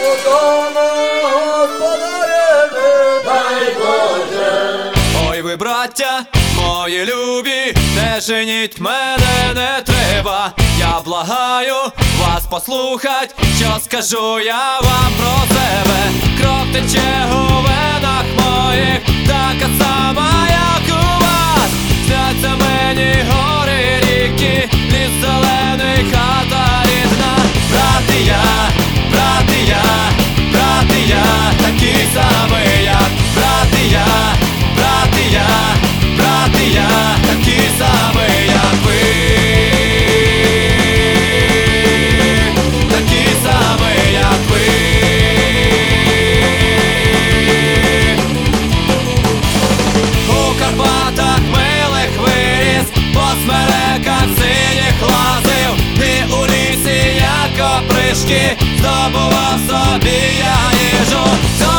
Ой, ви, браття, мої любі, не женіть мене, не треба. Я благаю вас послухать, що скажу я вам про себе. Кров тече у венах моїх, така сама, як у вас. Сняться мені гори, ріки, ліс зелений, хата рідна. Браття, браття, браття, такі самі, як браття, браття, браття, такі самі, як ви. Такі самі, як ви. У Карпатах милих виріс, по смереках синіх лазив, і у лісі, як опришки, здобував собі я їжу.